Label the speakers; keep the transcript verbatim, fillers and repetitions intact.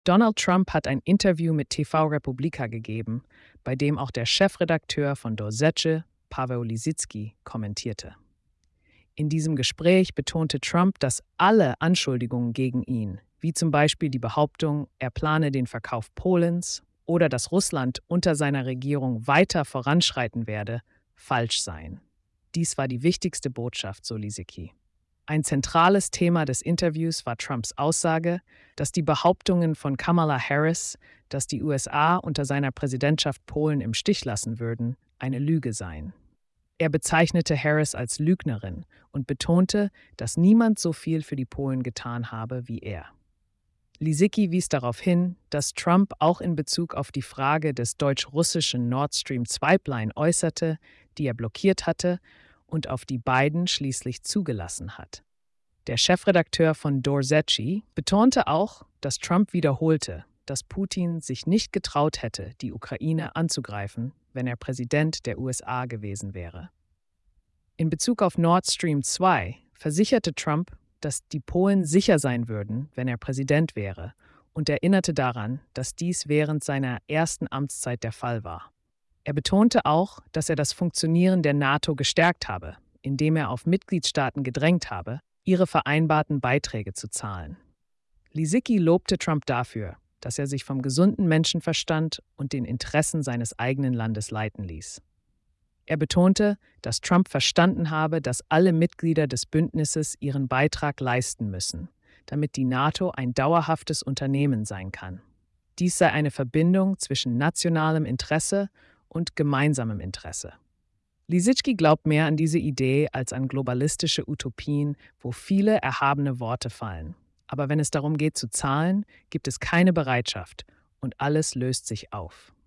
Speaker 1: Donald Trump hat ein Interview mit T V Republika gegeben, bei dem auch der Chefredakteur von Dorzeche, Paweł Lisicki, kommentierte. In diesem Gespräch betonte Trump, dass alle Anschuldigungen gegen ihn, wie zum Beispiel die Behauptung, er plane den Verkauf Polens oder dass Russland unter seiner Regierung weiter voranschreiten werde, falsch seien. Dies war die wichtigste Botschaft, so Lisicki. Ein zentrales Thema des Interviews war Trumps Aussage, dass die Behauptungen von Kamala Harris, dass die U S A unter seiner Präsidentschaft Polen im Stich lassen würden, eine Lüge seien. Er bezeichnete Harris als Lügnerin und betonte, dass niemand so viel für die Polen getan habe wie er. Lisicki wies darauf hin, dass Trump auch in Bezug auf die Frage des deutsch-russischen Nord Stream zwei Pipeline äußerte, die er blockiert hatte und auf die Biden schließlich zugelassen hat. Der Chefredakteur von Dorzeche betonte auch, dass Trump wiederholte, dass Putin sich nicht getraut hätte, die Ukraine anzugreifen, wenn er Präsident der U S A gewesen wäre. In Bezug auf Nord Stream zwei versicherte Trump, dass die Polen sicher sein würden, wenn er Präsident wäre, und erinnerte daran, dass dies während seiner ersten Amtszeit der Fall war. Er betonte auch, dass er das Funktionieren der NATO gestärkt habe, indem er auf Mitgliedstaaten gedrängt habe, ihre vereinbarten Beiträge zu zahlen. Lisicki lobte Trump dafür, dass er sich vom gesunden Menschenverstand und den Interessen seines eigenen Landes leiten ließ. Er betonte, dass Trump verstanden habe, dass alle Mitglieder des Bündnisses ihren Beitrag leisten müssen, damit die NATO ein dauerhaftes Unternehmen sein kann. Dies sei eine Verbindung zwischen nationalem Interesse und gemeinsamem Interesse. Lisicki glaubt mehr an diese Idee als an globalistische Utopien, wo viele erhabene Worte fallen. Aber wenn es darum geht zu zahlen, gibt es keine Bereitschaft und alles löst sich auf.